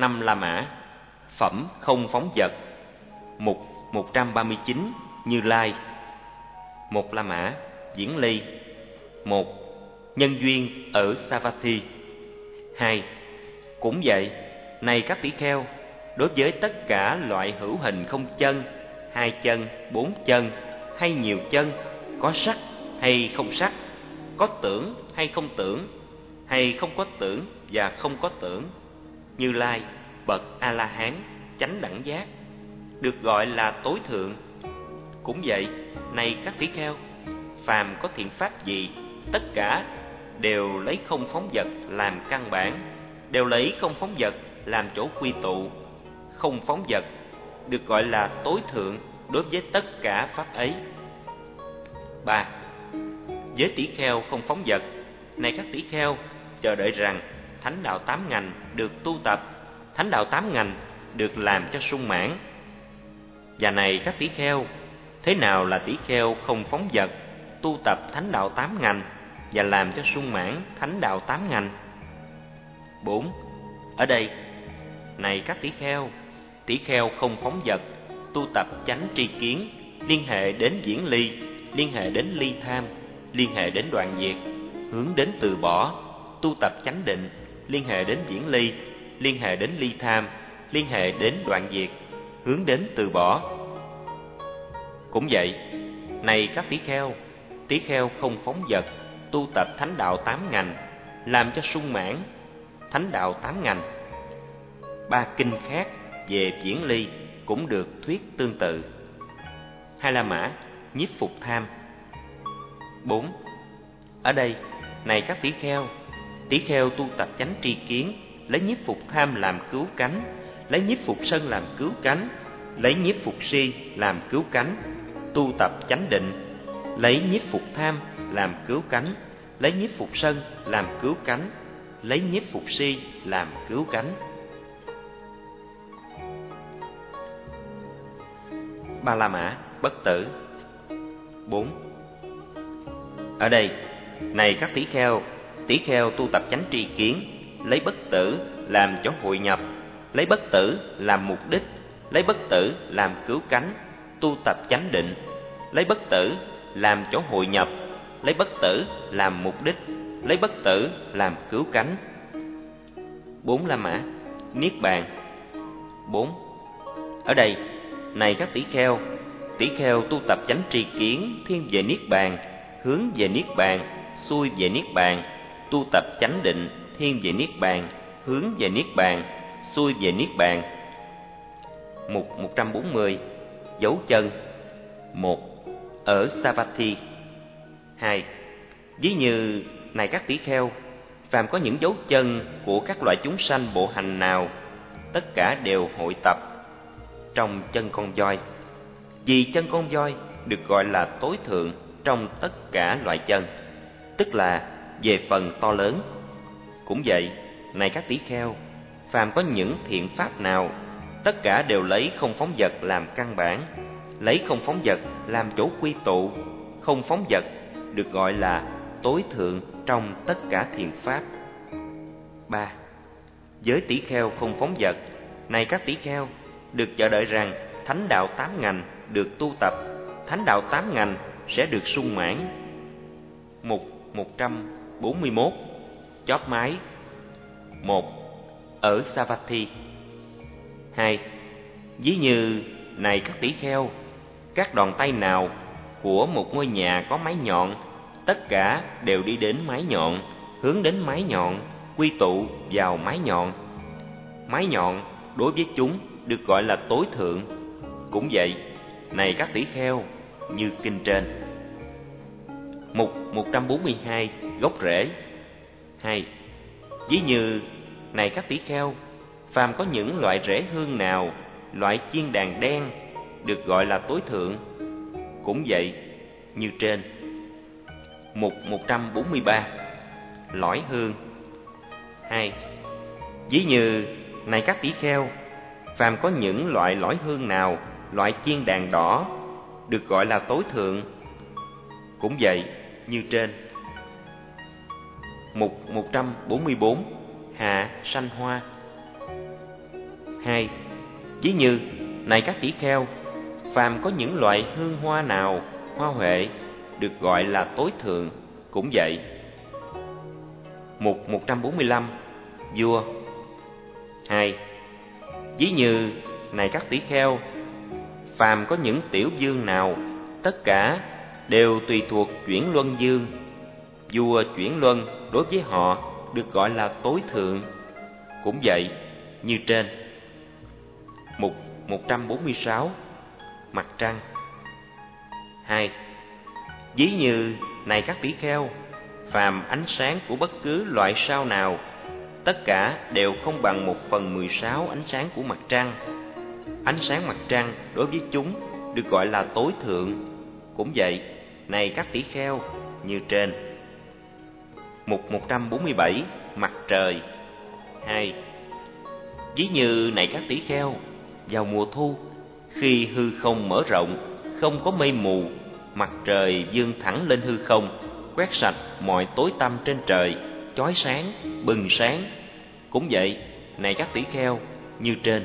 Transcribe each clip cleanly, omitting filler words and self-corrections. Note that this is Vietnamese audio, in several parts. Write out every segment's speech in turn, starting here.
5 La Mã. Phẩm không phóng dật. Mục 139 Như Lai. 1 La Mã. Diễn ly. 1. Nhân duyên ở Savatthi. 2. Cũng vậy, này các tỷ kheo, đối với tất cả loại hữu hình không chân, 2 chân, 4 chân hay nhiều chân, có sắc hay không sắc, có tưởng hay không tưởng, hay không có tưởng và không có tưởng, Như Lai bậc A-la-hán chánh đẳng giác, được gọi là tối thượng. Cũng vậy, này các tỷ kheo, phàm có thiện pháp gì, tất cả đều lấy không phóng dật làm căn bản, đều lấy không phóng dật làm chỗ quy tụ. Không phóng dật được gọi là tối thượng đối với tất cả pháp ấy. 3. Với tỷ kheo không phóng dật, này các tỷ kheo, chờ đợi rằng thánh đạo 8 ngành được tu tập, thánh đạo 8 ngành được làm cho sung mãn. Và này các tỷ kheo, thế nào là tỷ kheo không phóng dật, tu tập thánh đạo 8 ngành và làm cho sung mãn thánh đạo 8 ngành? 4. Ở đây, này các tỷ kheo không phóng dật, tu tập chánh tri kiến, liên hệ đến diễn ly, liên hệ đến ly tham, liên hệ đến đoạn diệt, hướng đến từ bỏ, tu tập chánh định, liên hệ đến diễn ly, liên hệ đến ly tham, liên hệ đến đoạn diệt, hướng đến từ bỏ. Cũng vậy, này các tỷ kheo không phóng dật, tu tập thánh đạo 8 ngành, làm cho sung mãn thánh đạo 8 ngành. 3 kinh khác về diễn ly cũng được thuyết tương tự. 2 La Mã. Nhiếp phục tham. 4. Ở đây, này các tỷ kheo tu tập chánh tri kiến, lấy nhiếp phục tham làm cứu cánh, lấy nhiếp phục sân làm cứu cánh, lấy nhiếp phục si làm cứu cánh, tu tập chánh định, lấy nhiếp phục tham làm cứu cánh, lấy nhiếp phục sân làm cứu cánh, lấy nhiếp phục si làm cứu cánh. 3 La Mã. Bất tử. 4. Ở đây, này các tỷ kheo tu tập chánh tri kiến, lấy bất tử làm chỗ hội nhập, lấy bất tử làm mục đích, lấy bất tử làm cứu cánh, tu tập chánh định, lấy bất tử làm chỗ hội nhập, lấy bất tử làm mục đích, lấy bất tử làm cứu cánh. 4 La Mã. Niết bàn. 4. Ở đây, này các tỷ kheo tu tập chánh tri kiến, thiên về niết bàn, hướng về niết bàn, xuôi về niết bàn, tu tập chánh định, thiên về niết bàn, hướng về niết bàn, xuôi về niết bàn. Mục 140. Dấu chân. 1. Ở Savatthi. 2. Ví như, này các tỷ kheo, phàm có những dấu chân của các loại chúng sanh bộ hành nào, tất cả đều hội tập trong chân con voi. Vì chân con voi được gọi là tối thượng trong tất cả loại chân, tức là về phần to lớn. Cũng vậy, này các tỷ kheo, phàm có những thiện pháp nào, tất cả đều lấy không phóng dật làm căn bản, lấy không phóng dật làm chỗ quy tụ. Không phóng dật được gọi là tối thượng trong tất cả thiện pháp. 3. Với tỷ kheo không phóng dật, này các tỷ kheo, được chờ đợi rằng thánh đạo 8 ngành được tu tập, thánh đạo 8 ngành sẽ được sung mãn. Mục 141. Chóp mái. 1. Ở Savatthi. 2. Ví như, này các tỷ kheo, các đòn tay nào của một ngôi nhà có mái nhọn, tất cả đều đi đến mái nhọn, hướng đến mái nhọn, quy tụ vào mái nhọn. Mái nhọn đối với chúng được gọi là tối thượng. Cũng vậy, này các tỷ kheo, như kinh trên. Mục 142. Gốc rễ. 2. Ví như, này các tỷ kheo, phàm có những loại rễ hương nào, loại chiên đàn đen, được gọi là tối thượng. Cũng vậy, như trên. Mục 143. Lõi hương. 2. Ví như, này các tỷ kheo, phàm có những loại lõi hương nào, loại chiên đàn đỏ, được gọi là tối thượng. Cũng vậy, như trên. Mục 144. Hạ sanh hoa. 2. Ví như, này các tỷ kheo, phàm có những loại hương hoa nào, hoa huệ, được gọi là tối thượng, cũng vậy. Mục 145. Vua. 2. Ví như, này các tỷ kheo, phàm có những tiểu dương nào, tất cả đều tùy thuộc chuyển luân dương. Vua chuyển luân đối với họ được gọi là tối thượng, cũng vậy như trên. Mục 146. Mặt trăng. 2. Ví như, này các tỷ kheo, phàm ánh sáng của bất cứ loại sao nào, tất cả đều không bằng 1/16 ánh sáng của mặt trăng. Ánh sáng mặt trăng đối với chúng được gọi là tối thượng, cũng vậy, này các tỷ kheo, như trên. Mục 147. Mặt trời. 2. Ví như, này các tỷ kheo, vào mùa thu, khi hư không mở rộng, không có mây mù, mặt trời vươn thẳng lên hư không, quét sạch mọi tối tăm trên trời, chói sáng, bừng sáng, cũng vậy, này các tỷ kheo, như trên.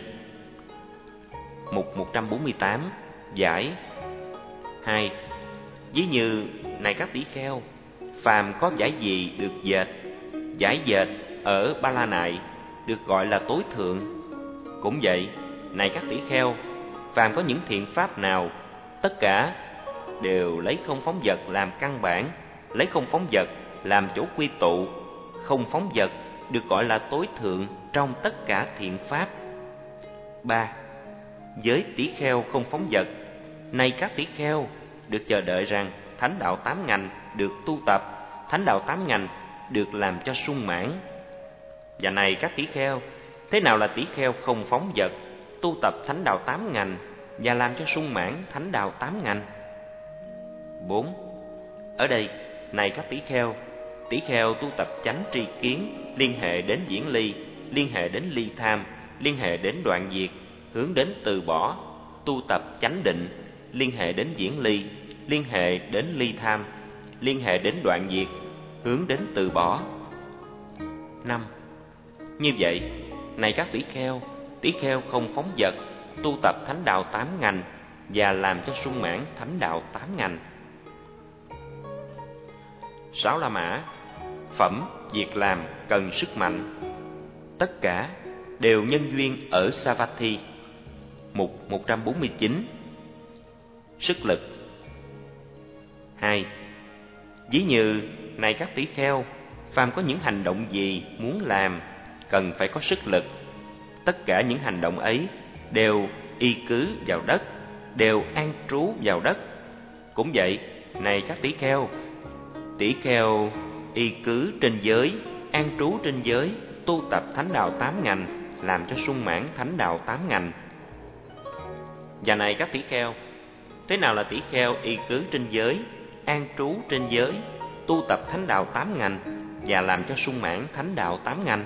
Mục 148. Giải. 2. Ví như, này các tỷ kheo, phàm có vải gì được dệt, vải dệt ở Ba La Nại được gọi là tối thượng, cũng vậy, này các tỷ kheo, phàm có những thiện pháp nào, tất cả đều lấy không phóng vật làm căn bản, lấy không phóng vật làm chỗ quy tụ. Không phóng vật được gọi là tối thượng trong tất cả thiện pháp. 3. Với tỷ kheo không phóng vật, này các tỷ kheo, được chờ đợi rằng thánh đạo 8 ngành được tu tập, thánh đạo 8 ngành được làm cho sung mãn. Và này các tỷ kheo, thế nào là tỷ kheo không phóng vật, tu tập thánh đạo 8 ngành và làm cho sung mãn thánh đạo 8 ngành? 4. Ở đây, này các tỷ kheo tu tập chánh tri kiến, liên hệ đến viễn ly, liên hệ đến ly tham, liên hệ đến đoạn diệt, hướng đến từ bỏ, tu tập chánh định, liên hệ đến viễn ly, liên hệ đến ly tham, liên hệ đến đoạn diệt, hướng đến từ bỏ. 5. Như vậy, này các tỷ kheo không phóng vật, tu tập thánh đạo 8 ngành và làm cho sung mãn thánh đạo 8 ngành. 6 La Mã. Phẩm việc làm cần sức mạnh. Tất cả đều nhân duyên ở Savatthi. Mục 149. Sức lực. 2. Ví như, này các tỷ kheo, phàm có những hành động gì muốn làm, cần phải có sức lực. Tất cả những hành động ấy đều y cứ vào đất, đều an trú vào đất. Cũng vậy, này các tỷ kheo y cứ trên giới, an trú trên giới, tu tập thánh đạo 8 ngành, làm cho sung mãn thánh đạo 8 ngành. Và này các tỷ kheo, thế nào là tỷ kheo y cứ trên giới, an trú trên giới, tu tập thánh đạo 8 ngành và làm cho sung mãn thánh đạo 8 ngành?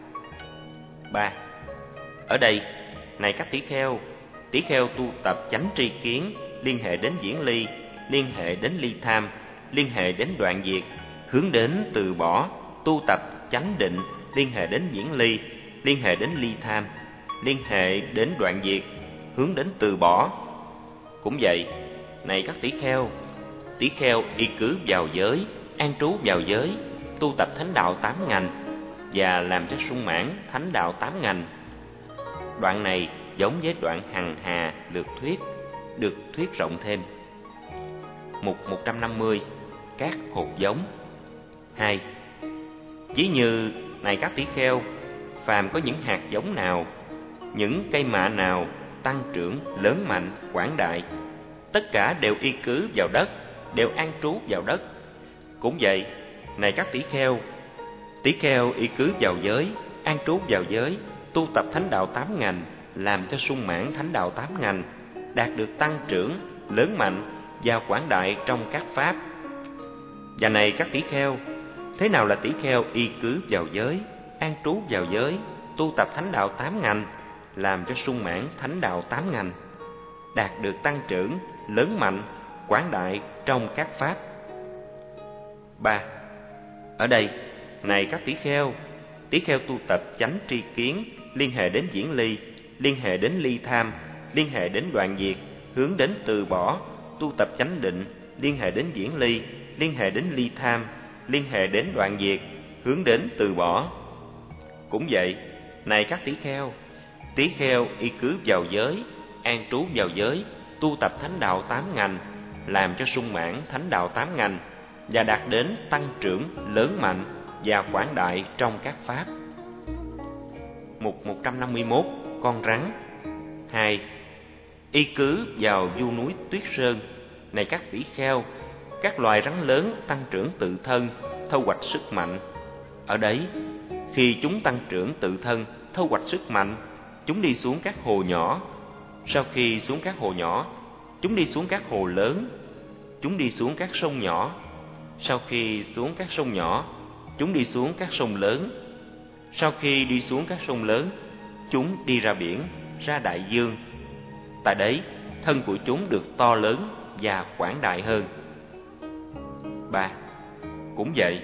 3. Ở đây, này các tỷ kheo tu tập chánh tri kiến, liên hệ đến viễn ly, liên hệ đến ly tham, liên hệ đến đoạn diệt, hướng đến từ bỏ, tu tập chánh định, liên hệ đến viễn ly, liên hệ đến ly tham, liên hệ đến đoạn diệt, hướng đến từ bỏ. Cũng vậy, này các tỷ kheo y cứ vào giới, an trú vào giới, tu tập thánh đạo 8 ngành và làm cho sung mãn thánh đạo 8 ngành. Đoạn này giống với đoạn hằng hà lược thuyết, được thuyết rộng thêm. Mục 150. Các hột giống. 2. Ví như, này các tỷ kheo, phàm có những hạt giống nào, những cây mạ nào tăng trưởng lớn mạnh quảng đại, tất cả đều y cứ vào đất, đều an trú vào đất. Cũng vậy, này các tỷ kheo y cứ vào giới, an trú vào giới, tu tập thánh đạo 8 ngành, làm cho sung mãn thánh đạo 8 ngành, đạt được tăng trưởng lớn mạnh và quảng đại trong các pháp. Và này các tỷ kheo, thế nào là tỷ kheo y cứ vào giới, an trú vào giới, tu tập thánh đạo 8 ngành, làm cho sung mãn thánh đạo 8 ngành, đạt được tăng trưởng lớn mạnh quảng đại trong các pháp? 3. Ở đây, này các tỷ kheo tu tập chánh tri kiến, liên hệ đến viễn ly, liên hệ đến ly tham, liên hệ đến đoạn diệt, hướng đến từ bỏ. Tu tập chánh định, liên hệ đến diễn ly, liên hệ đến ly tham, liên hệ đến đoạn diệt, hướng đến từ bỏ. Cũng vậy, này các tỷ kheo y cứ vào giới, an trú vào giới, tu tập thánh đạo 8 ngành, làm cho sung mãn thánh đạo 8 ngành và đạt đến tăng trưởng lớn mạnh và quảng đại trong các pháp. Mục 151 con rắn. 2. Y cứ vào du núi Tuyết Sơn, này các tỷ kheo, các loài rắn lớn tăng trưởng tự thân, thu hoạch sức mạnh. Ở đấy, khi chúng tăng trưởng tự thân, thu hoạch sức mạnh, chúng đi xuống các hồ nhỏ. Sau khi xuống các hồ nhỏ, chúng đi xuống các hồ lớn. Chúng đi xuống các sông nhỏ. Sau khi xuống các sông nhỏ, chúng đi xuống các sông lớn. Sau khi đi xuống các sông lớn, chúng đi ra biển, ra đại dương. Tại đấy, thân của chúng được to lớn và quảng đại hơn. 3. Cũng vậy,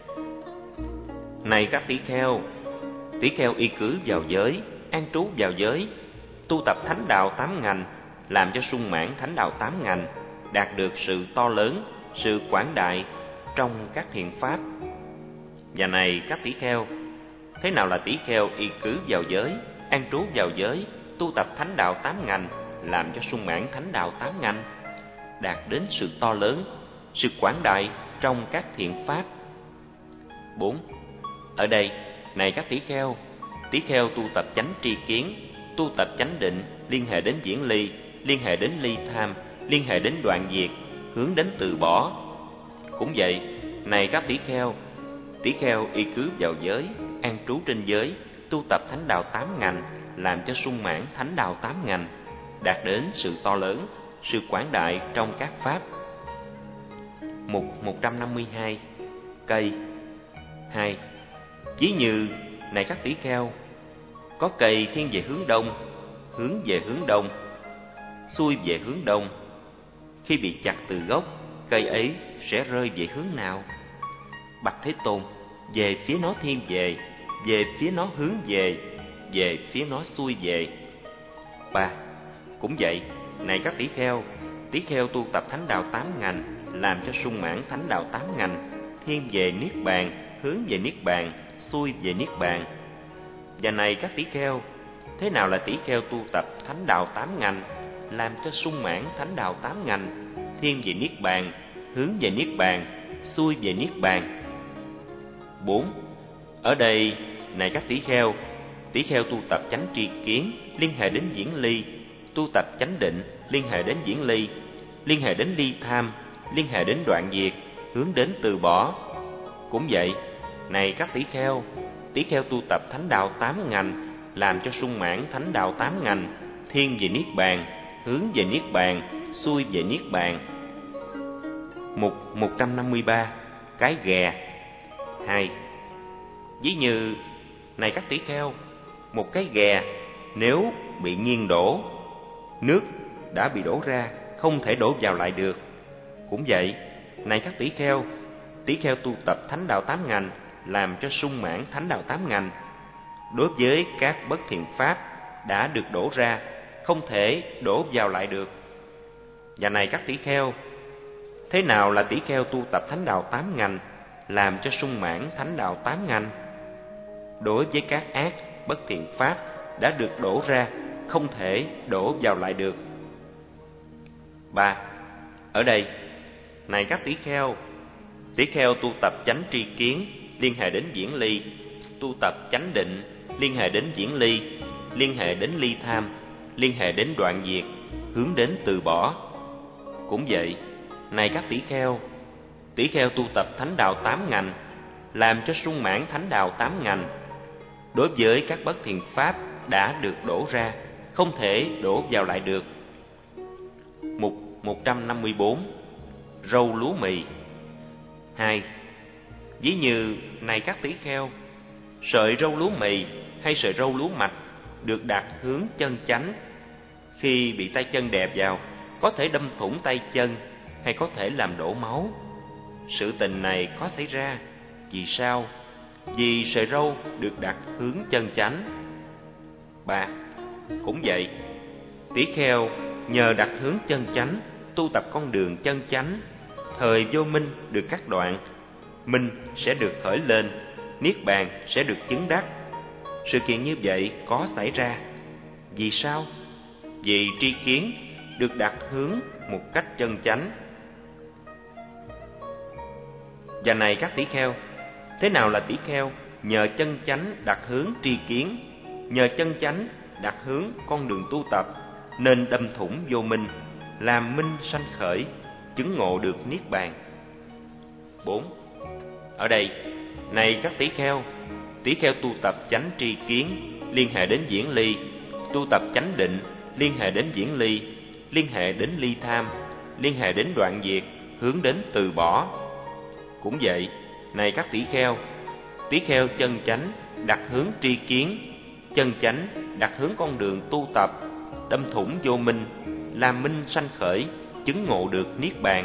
này các tỷ kheo y cứ vào giới, an trú vào giới, tu tập thánh đạo 8 ngành, làm cho sung mãn thánh đạo 8 ngành, đạt được sự to lớn, sự quảng đại trong các thiện pháp. Và này các tỷ kheo, thế nào là tỷ kheo y cứ vào giới, an trú vào giới, tu tập thánh đạo 8 ngành, làm cho sung mãn thánh đạo 8 ngành, đạt đến sự to lớn, sự quảng đại trong các thiện pháp? 4. Ở đây, này các tỷ kheo tu tập chánh tri kiến, tu tập chánh định, liên hệ đến diễn ly, liên hệ đến ly tham, liên hệ đến đoạn diệt, hướng đến từ bỏ. Cũng vậy, này các tỷ kheo y cứ vào giới, an trú trên giới, tu tập thánh đạo 8 ngành, làm cho sung mãn thánh đạo 8 ngành, đạt đến sự to lớn, sự quảng đại trong các pháp. Mục 152 cây. 2. Ví như, này các tỷ kheo, có cây thiên về hướng đông, hướng về hướng đông, xuôi về hướng đông. Khi bị chặt từ gốc, cây ấy sẽ rơi về hướng nào? Bạch Thế Tôn, về phía nó thiên về phía nó hướng về phía nó xuôi về. 3. Cũng vậy, này các tỷ kheo tu tập thánh đạo 8 ngành, làm cho sung mãn thánh đạo 8 ngành, thiên về niết bàn, hướng về niết bàn, xuôi về niết bàn. Và này các tỷ kheo, thế nào là tỷ kheo tu tập thánh đạo 8 ngành, làm cho sung mãn thánh đạo 8 ngành, thiên về niết bàn, hướng về niết bàn, xuôi về niết bàn? 4. Ở đây, này các tỷ kheo tu tập chánh tri kiến, liên hệ đến diễn ly, tu tập chánh định, liên hệ đến diễn ly, liên hệ đến ly tham, liên hệ đến đoạn diệt, hướng đến từ bỏ. Cũng vậy, này các tỷ kheo tu tập thánh đạo 8 ngành, làm cho sung mãn thánh đạo 8 ngành, thiên về niết bàn, hướng về niết bàn, xuôi về niết bàn. Mục 153 cái ghè. 2. Ví như, này các tỷ kheo, một cái ghè nếu bị nghiêng đổ, nước đã bị đổ ra, không thể đổ vào lại được. Cũng vậy, này các tỷ kheo tu tập thánh đạo 8 ngành, làm cho sung mãn thánh đạo 8 ngành. Đối với các bất thiện pháp đã được đổ ra, không thể đổ vào lại được. Và này các tỷ kheo, thế nào là tỷ kheo tu tập thánh đạo 8 ngành, làm cho sung mãn thánh đạo 8 ngành? Đối với các ác bất thiện pháp đã được đổ ra, không thể đổ vào lại được. 3. Ở đây, này các tỷ kheo tu tập chánh tri kiến, liên hệ đến diễn ly, tu tập chánh định, liên hệ đến diễn ly, liên hệ đến ly tham, liên hệ đến đoạn diệt, hướng đến từ bỏ. Cũng vậy, này các tỷ kheo tu tập thánh đạo 8 ngành, làm cho sung mãn thánh đạo 8 ngành. Đối với các bất thiện pháp đã được đổ ra, không thể đổ vào lại được. Mục 154 râu lúa mì. 2. Ví như, này các tỷ kheo, sợi râu lúa mì hay sợi râu lúa mạch được đặt hướng chân chánh. Khi bị tay chân đè vào, có thể đâm thủng tay chân hay có thể làm đổ máu. Sự tình này có xảy ra. Vì sao? Vì sợi râu được đặt hướng chân chánh. 3. Cũng vậy, tỷ kheo nhờ đặt hướng chân chánh, tu tập con đường chân chánh, thời vô minh được cắt đoạn, minh sẽ được khởi lên, niết bàn sẽ được chứng đắc. Sự kiện như vậy có xảy ra. Vì sao? Vì tri kiến được đặt hướng một cách chân chánh. Và này các tỷ kheo, thế nào là tỷ kheo nhờ chân chánh đặt hướng tri kiến, nhờ chân chánh đặt hướng con đường tu tập, nên đâm thủng vô minh, làm minh sanh khởi, chứng ngộ được niết bàn? 4. Ở đây, này các tỷ kheo tu tập chánh tri kiến, liên hệ đến diễn ly, tu tập chánh định, liên hệ đến diễn ly, liên hệ đến ly tham, liên hệ đến đoạn diệt, hướng đến từ bỏ. Cũng vậy, này các tỷ kheo chân chánh đặt hướng tri kiến, chân chánh đặt hướng con đường tu tập, đâm thủng vô minh, làm minh sanh khởi, chứng ngộ được niết bàn.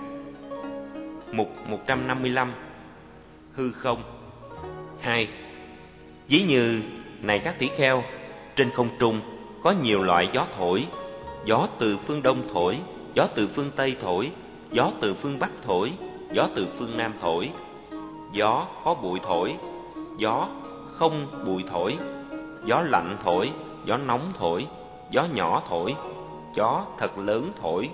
Mục 155. Hư không. 2. Ví như, này các tỷ kheo, trên không trung có nhiều loại gió thổi, gió từ phương đông thổi, gió từ phương tây thổi, gió từ phương bắc thổi, gió từ phương nam thổi, gió có bụi thổi, gió không bụi thổi, gió lạnh thổi, gió nóng thổi, gió nhỏ thổi, gió thật lớn thổi.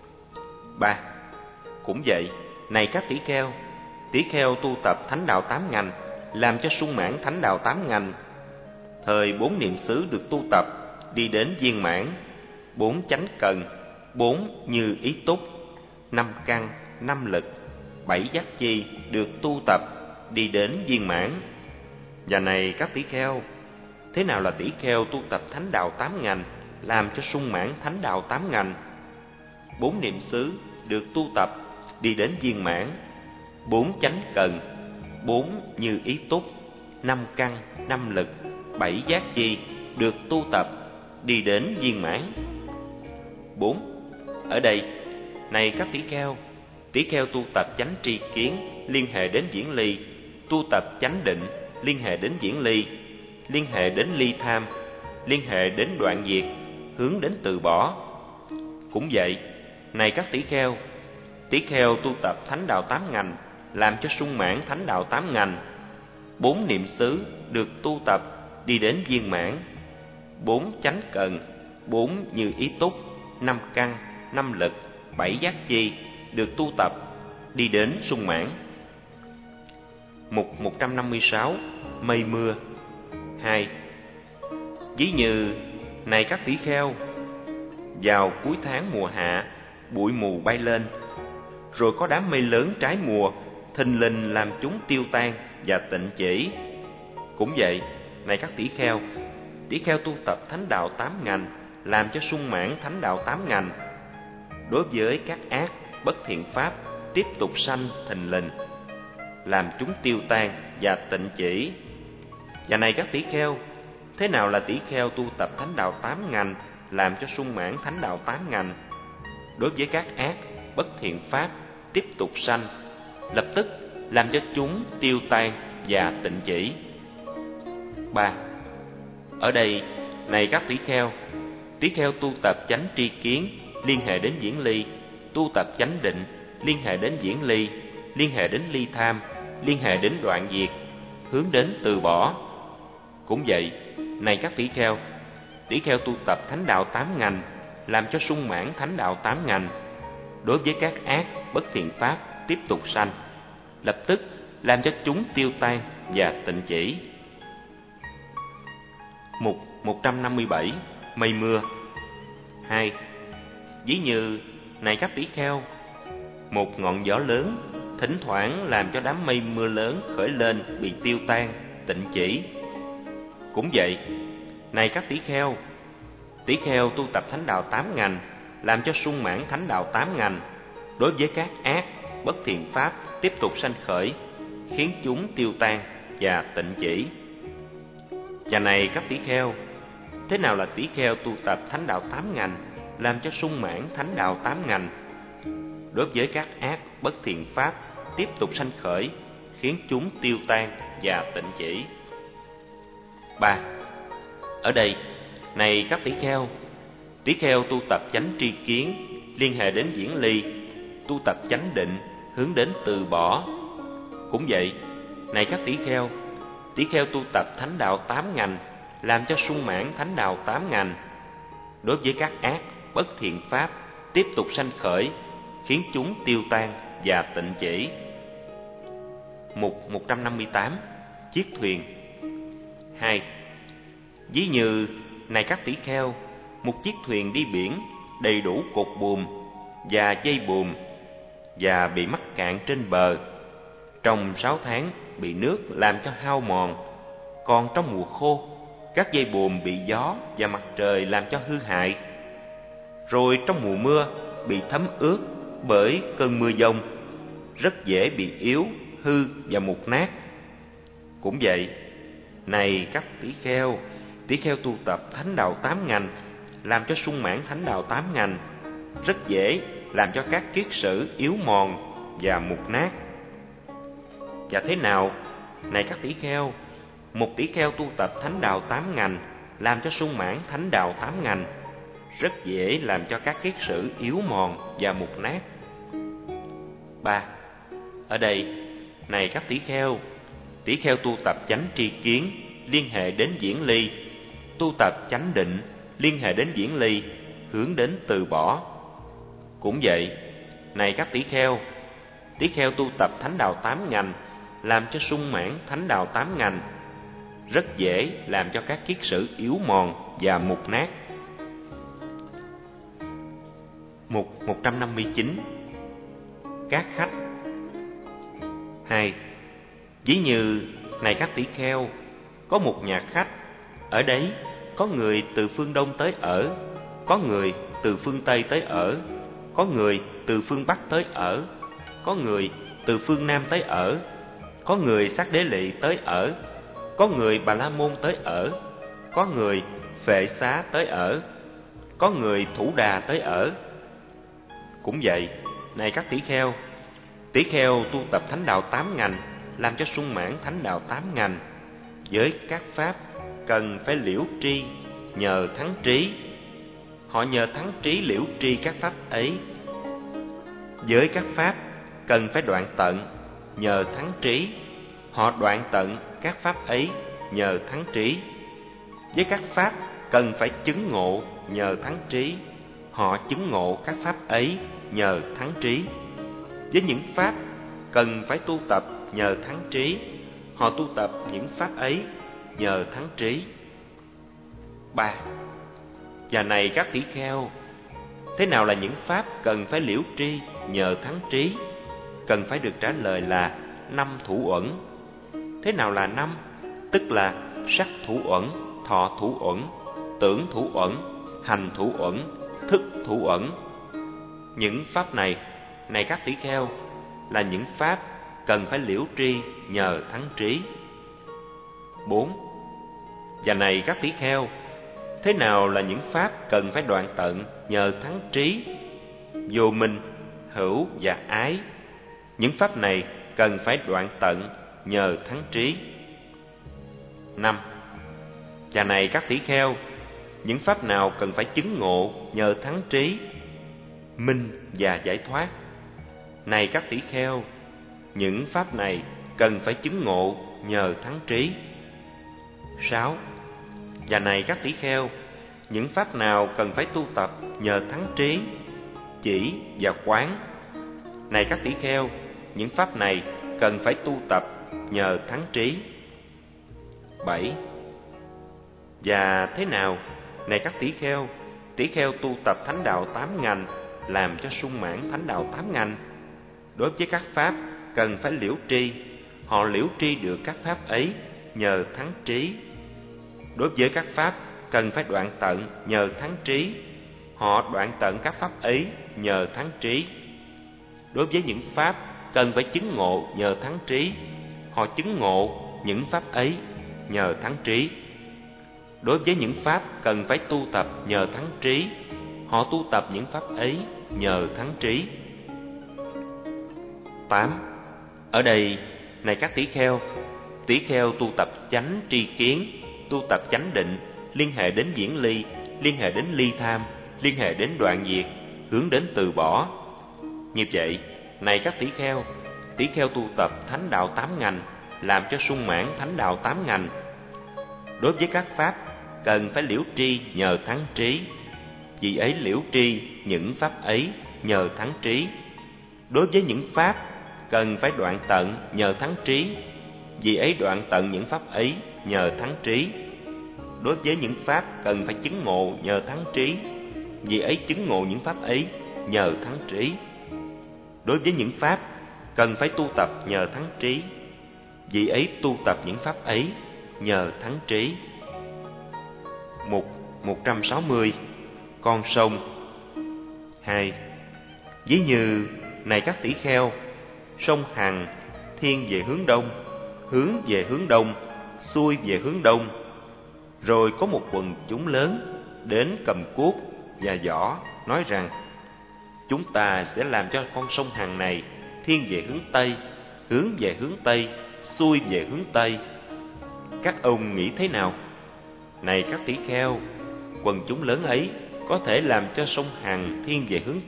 3. Cũng vậy, này các tỷ kheo tu tập thánh đạo 8 ngành, làm cho sung mãn thánh đạo 8 ngành. Thời 4 niệm xứ được tu tập, đi đến viên mãn. 4 chánh cần, 4 như ý túc, 5 căn, 5 lực, 7 giác chi được tu tập, đi đến viên mãn. Và này các tỷ kheo, thế nào là tỷ kheo tu tập thánh đạo 8 ngành, làm cho sung mãn thánh đạo 8 ngành? 4 niệm xứ được tu tập, đi đến viên mãn. 4 chánh cần, 4 như ý túc, 5 căn, 5 lực, 7 giác chi được tu tập, đi đến viên mãn. 4. Ở đây, này các tỷ kheo tu tập chánh tri kiến, liên hệ đến diễn ly, tu tập chánh định, liên hệ đến diễn ly, liên hệ đến ly tham, liên hệ đến đoạn diệt, hướng đến từ bỏ. Cũng vậy, này các tỷ kheo tu tập thánh đạo 8 ngành, làm cho sung mãn thánh đạo 8 ngành. 4 niệm xứ được tu tập, đi đến viên mãn. 4 chánh cần, 4 như ý túc, 5 căn, 5 lực, 7 giác chi được tu tập, đi đến sung mãn. Mục 156. Mây mưa. 2. Ví như, này các tỷ kheo, vào cuối tháng mùa hạ, bụi mù bay lên, rồi có đám mây lớn trái mùa, thình lình làm chúng tiêu tan và tịnh chỉ. Cũng vậy, này các tỷ kheo tu tập thánh đạo 8 ngành, làm cho sung mãn thánh đạo 8 ngành. Đối với các ác, bất thiện pháp, tiếp tục sanh thình lình, làm chúng tiêu tan và tịnh chỉ. Và này các tỷ kheo, thế nào là tỷ kheo tu tập thánh đạo 8 ngành, làm cho sung mãn thánh đạo 8 ngành? Đối với các ác, bất thiện pháp, tiếp tục sanh, lập tức làm cho chúng tiêu tan và tịnh chỉ. 3. Ở đây, này các tỷ kheo tu tập chánh tri kiến, liên hệ đến diễn ly, tu tập chánh định, liên hệ đến diễn ly, liên hệ đến ly tham, liên hệ đến đoạn diệt, hướng đến từ bỏ. Cũng vậy, này các tỷ kheo tu tập thánh đạo 8 ngành, làm cho sung mãn thánh đạo 8 ngành. Đối với các ác, bất thiện pháp, tiếp tục sanh, lập tức làm cho chúng tiêu tan và tịnh chỉ. Mục 157. Mây mưa. 2. Ví như, này các tỷ kheo, một ngọn gió lớn thỉnh thoảng làm cho đám mây mưa lớn khởi lên bị tiêu tan, tịnh chỉ. Cũng vậy, này các tỷ kheo tu tập thánh đạo 8 ngành, làm cho sung mãn thánh đạo 8 ngành. Đối với các ác, bất thiện pháp, tiếp tục sanh khởi, khiến chúng tiêu tan và tịnh chỉ. Và này các tỷ kheo, thế nào là tỷ kheo tu tập thánh đạo 8 ngành, làm cho sung mãn thánh đạo 8 ngành? Đối với các ác, bất thiện pháp, tiếp tục sanh khởi, khiến chúng tiêu tan và tịnh chỉ. 3. Ở đây, Này các tỷ kheo tu tập chánh tri kiến, liên hệ đến diễn ly, tu tập chánh định, hướng đến từ bỏ. Cũng vậy, này các tỷ kheo tu tập thánh đạo 8 ngành, làm cho sung mãn thánh đạo 8 ngành. Đối với các ác, bất thiện pháp, tiếp tục sanh khởi, khiến chúng tiêu tan và tịnh chỉ. Mục 158. Chiếc thuyền. 2. Ví như, này các tỷ kheo, một chiếc thuyền đi biển đầy đủ cột buồm và dây buồm và bị mắc cạn trên bờ. Trong 6 tháng bị nước làm cho hao mòn, còn trong mùa khô, các dây buồm bị gió và mặt trời làm cho hư hại. Rồi trong mùa mưa bị thấm ướt bởi cơn mưa giông, rất dễ bị yếu, hư và mục nát. Cũng vậy, này các tỷ kheo tu tập thánh đạo 8 ngành, làm cho sung mãn thánh đạo 8 ngành, rất dễ làm cho các kiết sử yếu mòn và mục nát. Và thế nào, này các tỷ kheo, một tỷ kheo tu tập thánh đạo 8 ngành, làm cho sung mãn thánh đạo 8 ngành, rất dễ làm cho các kiết sử yếu mòn và mục nát. 3. Ở đây, này các tỷ kheo tu tập chánh tri kiến, liên hệ đến diễn ly, tu tập chánh định, liên hệ đến diễn ly, hướng đến từ bỏ. Cũng vậy, này các tỷ kheo tu tập thánh đạo 8 ngành, làm cho sung mãn thánh đạo 8 ngành, rất dễ làm cho các kiết sử yếu mòn và mục nát. Mục 159. Các khách. 2. Ví như, này các tỷ kheo, có một nhà khách, ở đấy có người từ phương Đông tới ở, có người từ phương Tây tới ở, có người từ phương Bắc tới ở, có người từ phương Nam tới ở, có người Sắc Đế Lị tới ở, có người Bà La Môn tới ở, có người Phệ Xá tới ở, có người Thủ Đà tới ở. Cũng vậy, này các tỷ kheo tu tập thánh đạo 8 ngành, làm cho sung mãn thánh đạo 8 ngành, với các pháp cần phải liễu tri nhờ thắng trí. Họ nhờ thắng trí liễu tri các pháp ấy. Với các pháp cần phải đoạn tận nhờ thắng trí, họ đoạn tận các pháp ấy nhờ thắng trí. Với các pháp cần phải chứng ngộ nhờ thắng trí, họ chứng ngộ các pháp ấy nhờ thắng trí. Với những pháp cần phải tu tập nhờ thắng trí, họ tu tập những pháp ấy nhờ thắng trí. 3. Và này các tỷ kheo, thế nào là những pháp cần phải liễu tri nhờ thắng trí? Cần phải được trả lời là 5 thủ uẩn. Thế nào là 5? Tức là sắc thủ uẩn, thọ thủ uẩn, tưởng thủ uẩn, hành thủ uẩn, thức thủ uẩn. Những pháp này, này các tỷ kheo, là những pháp cần phải liễu tri nhờ thắng trí. 4. Và này các tỷ kheo, thế nào là những pháp cần phải đoạn tận nhờ thắng trí? Vô minh, hữu và ái. Những pháp này cần phải đoạn tận nhờ thắng trí. 5. Và này các tỷ kheo, những pháp nào cần phải chứng ngộ nhờ thắng trí? Minh và giải thoát. Này các tỷ kheo, những pháp này cần phải chứng ngộ nhờ thắng trí. 6. Và này các tỷ kheo, những pháp nào cần phải tu tập nhờ thắng trí? Chỉ và quán. Này các tỷ kheo, những pháp này cần phải tu tập nhờ thắng trí. 7. Và thế nào, này các tỷ kheo tu tập thánh đạo 8 ngành, làm cho sung mãn thánh đạo 8 ngành? Đối với các pháp cần phải liễu tri, họ liễu tri được các pháp ấy nhờ thắng trí. Đối với các pháp cần phải đoạn tận nhờ thắng trí, họ đoạn tận các pháp ấy nhờ thắng trí. Đối với những pháp cần phải chứng ngộ nhờ thắng trí, họ chứng ngộ những pháp ấy nhờ thắng trí. Đối với những pháp cần phải tu tập nhờ thắng trí, họ tu tập những pháp ấy nhờ thắng trí. 8. Ở đây, này các tỷ kheo tu tập chánh tri kiến, tu tập chánh định, liên hệ đến viễn ly, liên hệ đến ly tham, liên hệ đến đoạn diệt, hướng đến từ bỏ. Như vậy, này các tỷ kheo tu tập thánh đạo 8 ngành, làm cho sung mãn thánh đạo 8 ngành. Đối với các pháp, cần phải liễu tri nhờ thắng trí, vì ấy liễu tri những pháp ấy nhờ thắng trí. Đối với những pháp, cần phải đoạn tận nhờ thắng trí, vì ấy đoạn tận những pháp ấy nhờ thắng trí. Đối với những pháp, cần phải chứng ngộ nhờ thắng trí, vì ấy chứng ngộ những pháp ấy nhờ thắng trí. Đối với những pháp, cần phải tu tập nhờ thắng trí, vì ấy tu tập những pháp ấy nhờ thắng trí. Mục 160. Con sông. 2. Ví như, này các tỷ kheo, sông Hằng thiên về hướng đông, xuôi về hướng đông. Rồi có một quần chúng lớn đến cầm cuốc và giỏ, nói rằng: chúng ta sẽ làm cho con sông Hằng này thiên về hướng Tây, xuôi về hướng Tây. Các ông nghĩ thế nào? Này các tỷ kheo, quần chúng lớn ấy có thể làm cho sông Hằng thiên về hướng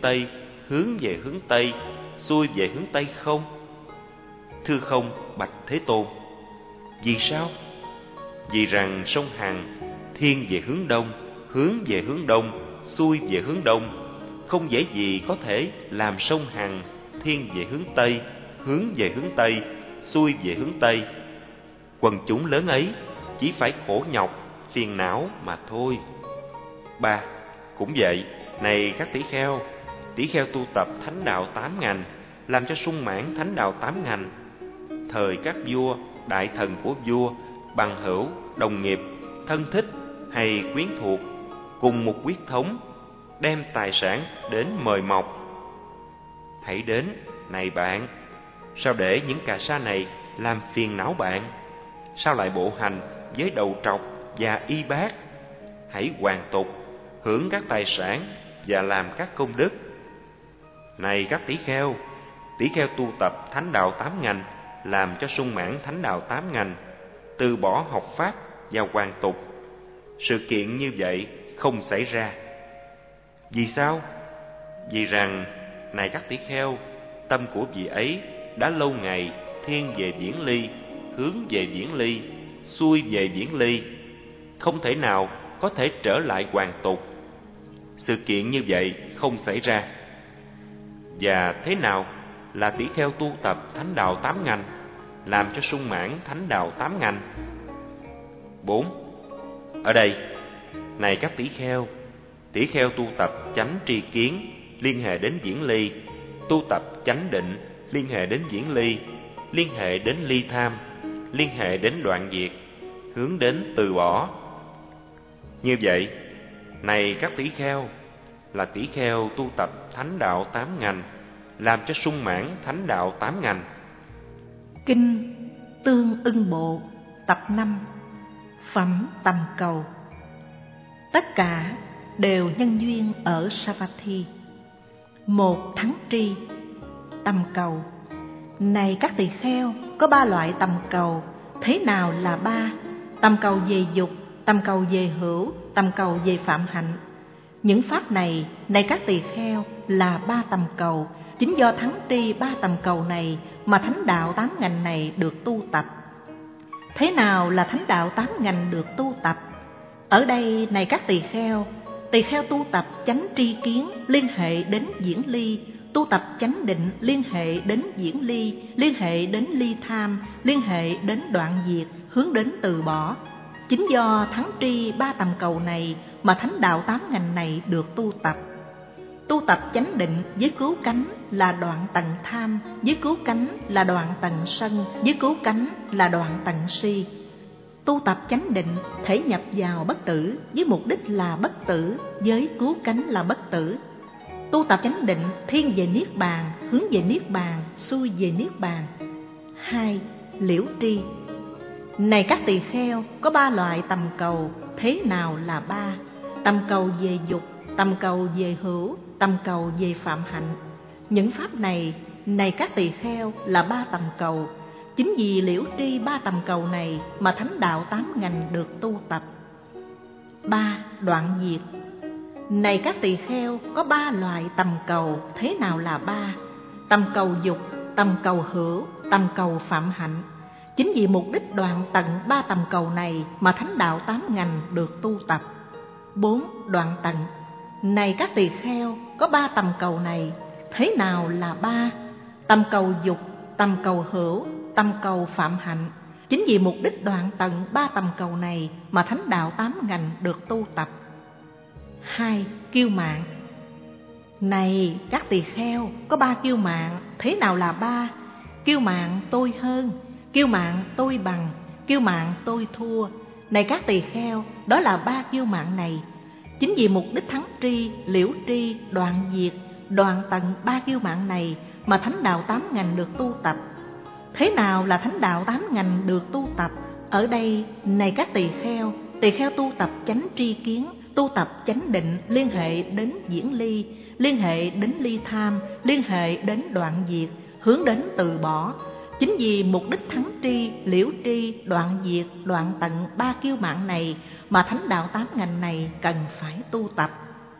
Tây, xuôi về hướng Tây không? Thưa không, bạch Thế Tôn. Vì sao? Vì rằng sông Hằng thiên về hướng đông, xuôi về hướng đông, không dễ gì có thể làm sông Hằng thiên về hướng Tây, xuôi về hướng Tây. Quần chúng lớn ấy chỉ phải khổ nhọc, phiền não mà thôi. 3. Cũng vậy, này các tỷ kheo tu tập thánh đạo 8 ngành, làm cho sung mãn thánh đạo 8 ngành. Thời các vua, đại thần của vua, bằng hữu, đồng nghiệp, thân thích hay quyến thuộc, cùng một quyết thống, đem tài sản đến mời mọc. Hãy đến, này bạn, sao để những cà sa này làm phiền não bạn? Sao lại bộ hành với đầu trọc và y bát? Hãy hoàn tục, hưởng các tài sản và làm các công đức. Này các tỷ kheo tu tập thánh đạo 8 ngành, làm cho sung mãn thánh đạo 8 ngành, từ bỏ học pháp và hoàn tục. Sự kiện như vậy không xảy ra. Vì sao? Vì rằng, này các tỷ kheo, tâm của vị ấy đã lâu ngày thiên về viễn ly, hướng về viễn ly, xuôi về viễn ly, không thể nào có thể trở lại hoàn tục. Sự kiện như vậy không xảy ra. Và thế nào là tỷ kheo tu tập thánh đạo 8 ngành, làm cho sung mãn thánh đạo 8 ngành? 4. Ở đây, này các tỷ kheo tu tập chánh tri kiến, liên hệ đến viễn ly, tu tập chánh định, liên hệ đến viễn ly, liên hệ đến ly tham, liên hệ đến đoạn diệt, hướng đến từ bỏ. Như vậy, này các tỷ kheo, là tỷ kheo tu tập thánh đạo 8 ngành, làm cho sung mãn thánh đạo 8 ngành. Kinh Tương Ưng Bộ tập 5. Phẩm Tầm Cầu. Tất cả đều nhân duyên ở Savatthi. 1. Thắng tri. Tầm cầu. Này các tỳ kheo, có 3 loại tầm cầu. Thế nào là 3? Tầm cầu về dục, tầm cầu về hữu, tầm cầu về phạm hạnh. Những pháp này, này các tỳ kheo, là 3 tầm cầu. Chính do thắng tri 3 tầm cầu này mà thánh đạo 8 ngành này được tu tập. Thế nào là thánh đạo 8 ngành được tu tập? Ở đây, này các tỳ kheo tu tập chánh tri kiến, liên hệ đến viễn ly, tu tập chánh định, liên hệ đến viễn ly, liên hệ đến ly tham, liên hệ đến đoạn diệt, hướng đến từ bỏ. Chính do thắng tri 3 tầm cầu này mà thánh đạo 8 ngành này được tu tập. Tu tập chánh định với cứu cánh là đoạn tận tham, với cứu cánh là đoạn tận sân, với cứu cánh là đoạn tận si. Tu tập chánh định thể nhập vào bất tử với mục đích là bất tử, với cứu cánh là bất tử. Tu tập chánh định thiên về niết bàn, hướng về niết bàn, xuôi về niết bàn. 2. Liễu tri. Này các tỳ kheo, có 3 loại tầm cầu. Thế nào là 3? Tầm cầu về dục, tầm cầu về hữu, tầm cầu về phạm hạnh. Những pháp này, này các tỳ kheo, là 3 tầm cầu. Chính vì liễu tri 3 tầm cầu này mà thánh đạo 8 ngành được tu tập. 3. Đoạn diệt. Này các tỳ kheo, có 3 loại tầm cầu, thế nào là 3? Tầm cầu dục, tầm cầu hữu, tầm cầu phạm hạnh. Chính vì mục đích đoạn tận 3 tầm cầu này mà thánh đạo 8 ngành được tu tập. 4. Đoạn tận. Này các tỳ kheo, có 3 tầm cầu này, thế nào là 3? Tầm cầu dục, tầm cầu hữu, tầm cầu phạm hạnh. Chính vì mục đích đoạn tận 3 tầm cầu này mà thánh đạo 8 ngành được tu tập. 2. Kiêu mạn. Này các tỳ kheo, có 3 kiêu mạn, thế nào là 3? Kiêu mạn tôi hơn, kiêu mạn tôi bằng, kiêu mạn tôi thua. Này các tỳ kheo, đó là 3 kiêu mạn này. Chính vì mục đích thắng tri, liễu tri, đoạn diệt, đoạn tận 3 kiêu mạn này mà thánh đạo 8 ngành được tu tập. Thế nào là thánh đạo 8 ngành được tu tập? Ở đây, này các tỳ kheo tu tập chánh tri kiến, tu tập chánh định liên hệ đến diễn ly, liên hệ đến ly tham, liên hệ đến đoạn diệt, hướng đến từ bỏ. Chính vì mục đích thắng tri, liễu tri, đoạn diệt, đoạn tận 3 kiêu mạn này mà thánh đạo 8 ngành này cần phải tu tập.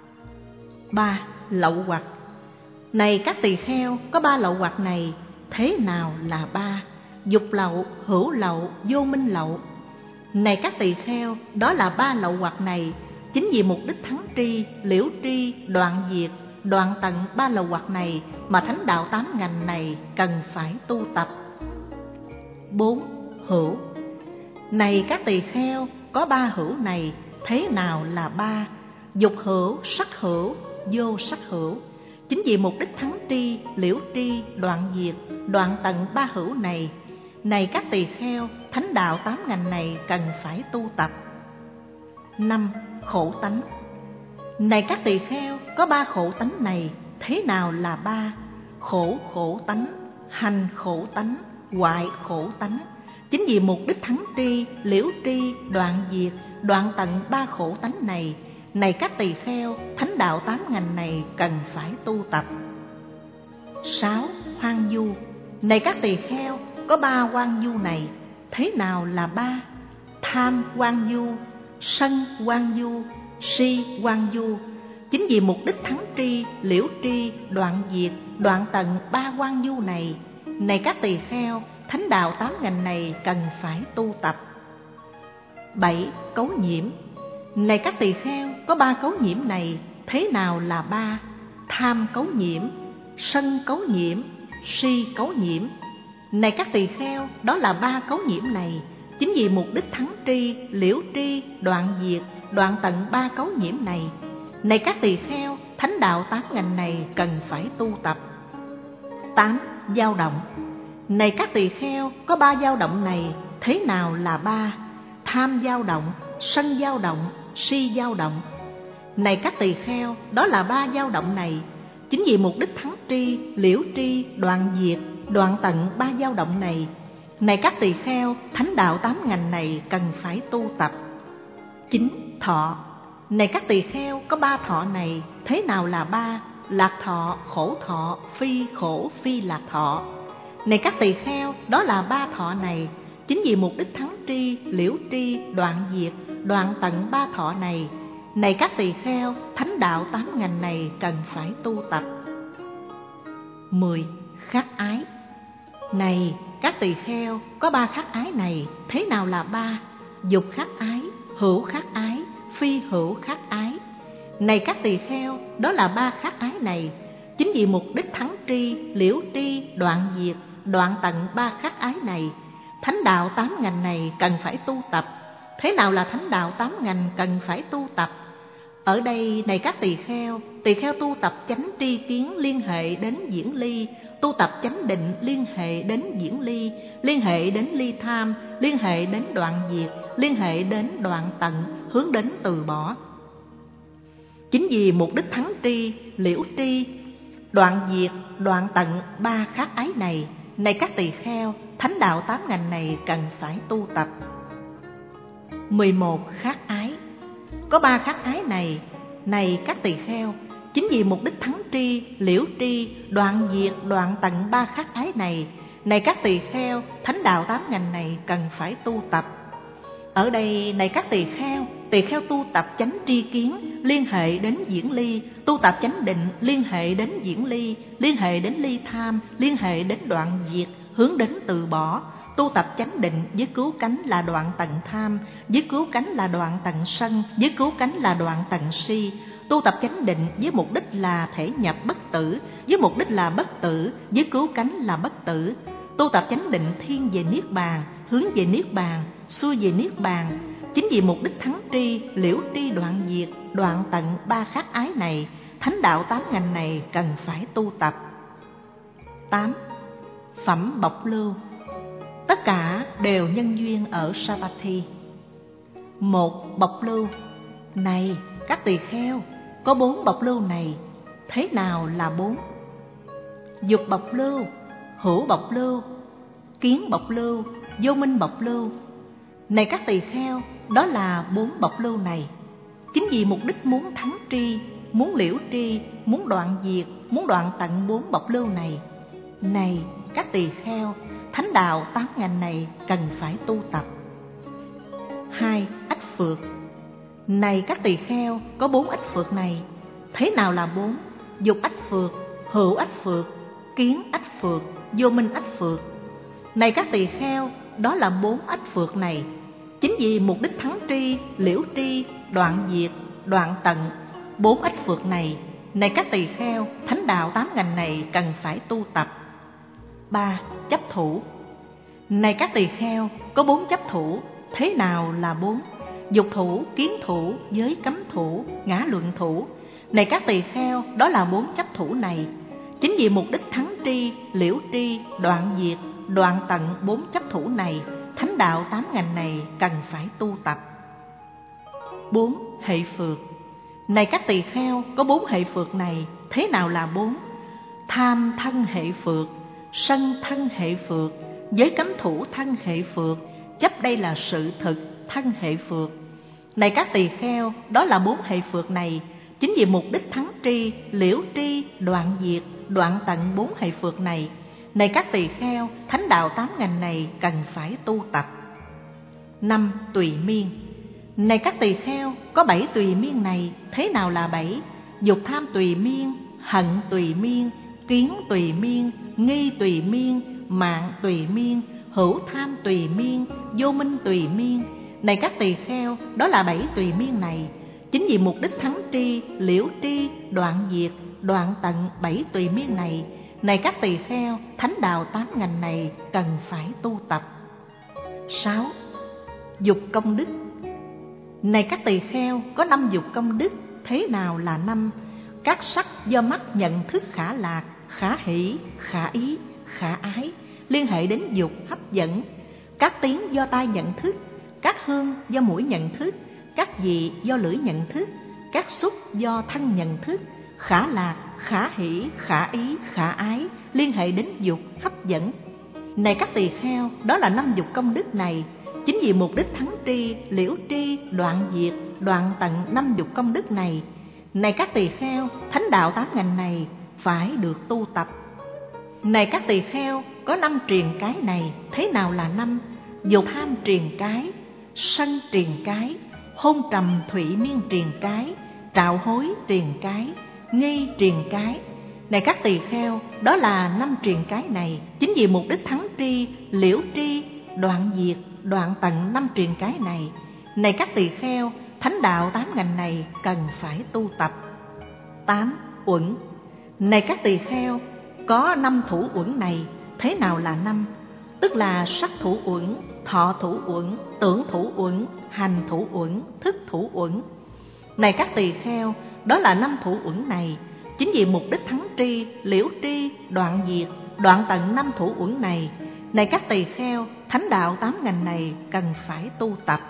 3. Lậu hoặc. Này các tỳ kheo, có 3 lậu hoặc này, thế nào là 3? Dục lậu, hữu lậu, vô minh lậu. Này các tỳ kheo, đó là 3 lậu hoặc này. Chính vì mục đích thắng tri, liễu tri, đoạn diệt, đoạn tận 3 lậu hoặc này mà thánh đạo 8 ngành này cần phải tu tập. 4. Hữu. Này các tỳ kheo, có 3 hữu này, thế nào là 3? Dục hữu, sắc hữu, vô sắc hữu. Chính vì mục đích thắng tri, liễu tri, đoạn diệt, đoạn tận 3 hữu này, này các tỳ kheo, thánh đạo 8 ngành này cần phải tu tập. 5. Khổ tánh. Này các tỳ kheo, có 3 khổ tánh này, thế nào là 3? Khổ khổ tánh, hành khổ tánh, hoại khổ tánh. Chính vì mục đích thắng tri, liễu tri, đoạn diệt, đoạn tận 3 khổ tánh này, này các tỳ kheo, thánh đạo 8 ngành này cần phải tu tập. 6. Hoang du. Này các tỳ kheo, có 3 hoang du này, thế nào là 3? Tham hoang du, sân hoang du, si hoang du. Chính vì mục đích thắng tri, liễu tri, đoạn diệt, đoạn tận 3 hoang du này, này các tỳ kheo, thánh đạo 8 ngành này cần phải tu tập. 7. Cấu nhiễm. Này các tỳ kheo, có 3 cấu nhiễm này, thế nào là 3? Tham cấu nhiễm, sân cấu nhiễm, si cấu nhiễm. Này các tỳ kheo, đó là 3 cấu nhiễm này. Chính vì mục đích thắng tri, liễu tri, đoạn diệt, đoạn tận 3 cấu nhiễm này, này các tỳ kheo, thánh đạo 8 ngành này cần phải tu tập. 8. Dao động. Này các tỳ kheo, có 3 dao động này, thế nào là 3? Tham dao động, sân dao động, si dao động. Này các tỳ kheo, đó là 3 dao động này. Chính vì mục đích thắng tri, liễu tri, đoạn diệt, đoạn tận 3 dao động này, này các tỳ kheo, thánh đạo 8 ngành này cần phải tu tập. 9. Thọ. Này các tỳ kheo, có 3 thọ này, thế nào là 3? Lạc thọ, khổ thọ, phi khổ, phi lạc thọ. Này các tỳ kheo, đó là 3 thọ này. Chính vì mục đích thắng tri, liễu tri, đoạn diệt, đoạn tận 3 thọ này, này các tỳ kheo, thánh đạo 8 ngành này cần phải tu tập. 10. Khắc ái. Này các tỳ kheo, có 3 khắc ái này, thế nào là 3? Dục khắc ái, hữu khắc ái, phi hữu khắc ái. Này các tỳ kheo, đó là 3 khắc ái này. Chính vì mục đích thắng tri, liễu tri, đoạn diệt, đoạn tận 3 khắc ái này, thánh đạo 8 ngành này cần phải tu tập. Thế nào là thánh đạo 8 ngành cần phải tu tập? Ở đây, này các tỳ kheo tu tập chánh tri kiến liên hệ đến diễn ly, tu tập chánh định liên hệ đến diễn ly, liên hệ đến ly tham, liên hệ đến đoạn diệt, liên hệ đến đoạn tận, hướng đến từ bỏ. Chính vì mục đích thắng tri, liễu tri, đoạn diệt, đoạn tận 3 khắc ái này, này các tỳ kheo, thánh đạo 8 ngành này cần phải tu tập. 11. Khắc ái. Có 3 khắc ái này, này các tỳ kheo, chính vì mục đích thắng tri, liễu tri, đoạn diệt, đoạn tận 3 khắc ái này, này các tỳ kheo, thánh đạo 8 ngành này cần phải tu tập. Ở đây, này các tỳ kheo, Tỳ kheo tu tập chánh tri kiến liên hệ đến diễn ly, tu tập chánh định liên hệ đến diễn ly, liên hệ đến ly tham, liên hệ đến đoạn diệt, hướng đến từ bỏ. Tu tập chánh định với cứu cánh là đoạn tận tham, với cứu cánh là đoạn tận sân, với cứu cánh là đoạn tận si. Tu tập chánh định với mục đích là thể nhập bất tử, với mục đích là bất tử, với cứu cánh là bất tử. Tu tập chánh định thiên về niết bàn, hướng về niết bàn, xuôi về niết bàn. Chính vì mục đích thắng tri, liễu tri đoạn diệt, đoạn tận ba khát ái này, thánh đạo 8 ngành này cần phải tu tập. 8. Phẩm bộc lưu. Tất cả đều nhân duyên ở Savatthi. 1. Bộc lưu. Này các tỳ kheo, có 4 bộc lưu này, thế nào là 4? Dục bộc lưu, hữu bộc lưu, kiến bộc lưu, vô minh bộc lưu. Này các tỳ kheo, đó là 4 bộc lưu này. Chính vì mục đích muốn thắng tri, muốn liễu tri, muốn đoạn diệt, muốn đoạn tận 4 bộc lưu này. Này các tỳ kheo, thánh đạo 8 ngành này cần phải tu tập. 2. Ách phược. Này các tỳ kheo, có 4 ách phược này, thế nào là 4? Dục ách phược, hữu ách phược, kiến ách phược, vô minh ách phược. Này các tỳ kheo, đó là 4 ách phược này. Chính vì mục đích thắng tri, liễu tri, đoạn diệt, đoạn tận 4 ách phược này, này các tỳ kheo, thánh đạo 8 ngành này cần phải tu tập. 3. Chấp thủ. Này các tỳ kheo, có 4 chấp thủ, thế nào là 4? Dục thủ, kiến thủ, giới cấm thủ, ngã luận thủ. Này các tỳ kheo, đó là 4 chấp thủ này. Chính vì mục đích thắng tri, liễu tri, đoạn diệt, đoạn tận 4 chấp thủ này, thánh đạo 8 ngành này cần phải tu tập. 4. Hệ phược. Này các tỳ kheo, có 4 hệ phược này, thế nào là 4? Tham thân hệ phược, sân thân hệ phược, giới cấm thủ thân hệ phược, chấp đây là sự thực thân hệ phược. Này các tỳ kheo, đó là 4 hệ phược này. Chính vì mục đích thắng tri, liễu tri, đoạn diệt, đoạn tận 4 hệ phược này, này các tỳ kheo, thánh đạo 8 ngành này cần phải tu tập. 5. Tùy miên. Này các tỳ kheo, có 7 tùy miên này, thế nào là 7? Dục tham tùy miên, hận tùy miên, kiến tùy miên, nghi tùy miên, mạng tùy miên, hữu tham tùy miên, vô minh tùy miên. Này các tỳ kheo, đó là 7 tùy miên này. Chính vì mục đích thắng tri, liễu tri, đoạn diệt, đoạn tận 7 tùy miên này, này các tỳ kheo, thánh đạo 8 ngành này cần phải tu tập. 6. Dục công đức. Này các tỳ kheo, có 5 dục công đức, thế nào là 5? Các sắc do mắt nhận thức khả lạc, khả hỷ, khả ý, khả ái, liên hệ đến dục hấp dẫn. Các tiếng do tai nhận thức, các hương do mũi nhận thức, các vị do lưỡi nhận thức, các xúc do thân nhận thức, khả lạc, khả hỷ, khả ý, khả ái, liên hệ đến dục hấp dẫn. Này các tỳ kheo, đó là 5 dục công đức này. Chính vì mục đích thắng tri, liễu tri, đoạn diệt, đoạn tận 5 dục công đức này, này các tỳ kheo, thánh đạo 8 ngành này phải được tu tập. Này các tỳ kheo, có 5 triền cái này, thế nào là 5? Dục tham triền cái, sân triền cái, hôn trầm thụy miên triền cái, trạo hối triền cái, nghi triền cái. Này các tỳ kheo, đó là 5 triền cái này. Chính vì mục đích thắng tri, liễu tri, đoạn diệt, đoạn tận 5 triền cái này, này các tỳ kheo, thánh đạo 8 ngành này cần phải tu tập. 8. Uẩn. Này các tỳ kheo, có 5 thủ uẩn này, thế nào là 5? Tức là sắc thủ uẩn, thọ thủ uẩn, tưởng thủ uẩn, hành thủ uẩn, thức thủ uẩn. Này các tỳ kheo, đó là 5 thủ uẩn này. Chính vì mục đích thắng tri, liễu tri, đoạn diệt, đoạn tận 5 thủ uẩn này, này các tỳ kheo, thánh đạo 8 ngành này cần phải tu tập.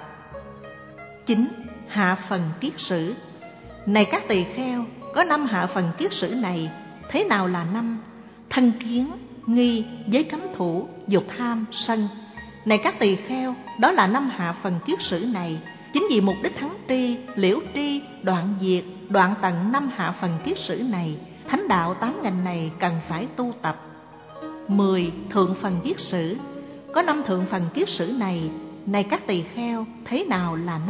9. Hạ phần kiết sử. Này các tỳ kheo, có 5 hạ phần kiết sử này, thế nào là 5? Thân kiến, nghi, giới cấm thủ, dục tham, sân. Này các tỳ kheo, đó là 5 hạ phần kiết sử này. Chính vì mục đích thắng tri, liễu tri, đoạn diệt, đoạn tận 5 hạ phần kiết sử này, thánh đạo 8 ngành này cần phải tu tập. 10. Thượng phần kiết sử. Có 5 thượng phần kiết sử này, này các tỳ kheo, thế nào là 5?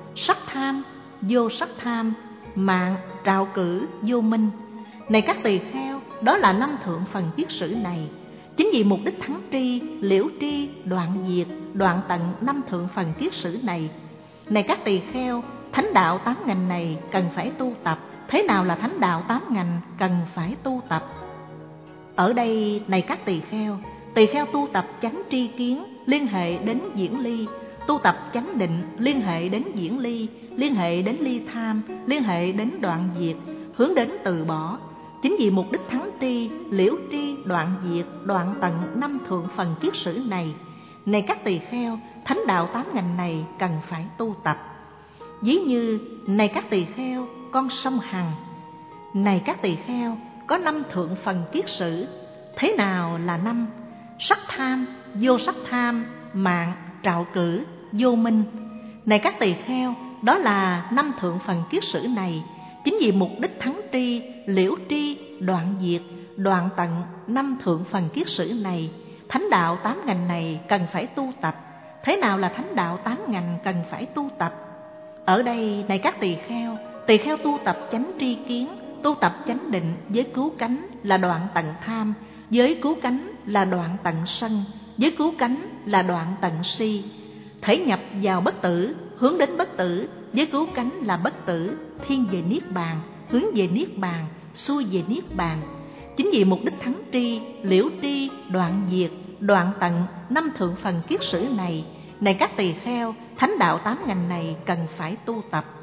sắc tham, vô sắc tham, mạng, trạo cử, vô minh. Này các tỳ kheo, đó là 5 thượng phần kiết sử này. Chính vì mục đích thắng tri, liễu tri, đoạn diệt, đoạn tận 5 thượng phần kiết sử này. Này các tỳ kheo, thánh đạo 8 ngành này cần phải tu tập. Thế nào là thánh đạo 8 ngành cần phải tu tập? Ở đây, này các tỳ kheo tu tập chánh tri kiến, liên hệ đến diễn ly, tu tập chánh định, liên hệ đến diễn ly, liên hệ đến ly tham, liên hệ đến đoạn diệt, hướng đến từ bỏ. Chính vì mục đích thắng tri, liễu tri, đoạn diệt, đoạn tận 5 thượng phần kiết sử này. Này các tỳ kheo, thánh đạo 8 ngành này cần phải tu tập. Ví như, này các tỳ kheo, con sông Hằng. Này các tỳ kheo, có 5 thượng phần kiết sử. Thế nào là 5? Sắc tham, vô sắc tham, mạng, trạo cử, vô minh. Này các tỳ kheo, đó là 5 thượng phần kiết sử này. Chính vì mục đích thắng tri, liễu tri, đoạn diệt, đoạn tận 5 thượng phần kiết sử này, thánh đạo 8 ngành này cần phải tu tập. Thế nào là thánh đạo 8 ngành cần phải tu tập? Ở đây, này các tỳ kheo tu tập chánh tri kiến, tu tập chánh định với cứu cánh là đoạn tận tham, với cứu cánh là đoạn tận sân, với cứu cánh là đoạn tận si. Thể nhập vào bất tử, hướng đến bất tử, với cứu cánh là bất tử, thiên về niết bàn, hướng về niết bàn, xuôi về niết bàn. Chính vì mục đích thắng tri, liễu tri, đoạn diệt, đoạn tận 5 thượng phần kiết sử này. Này các tỳ kheo, thánh đạo 8 ngành này cần phải tu tập.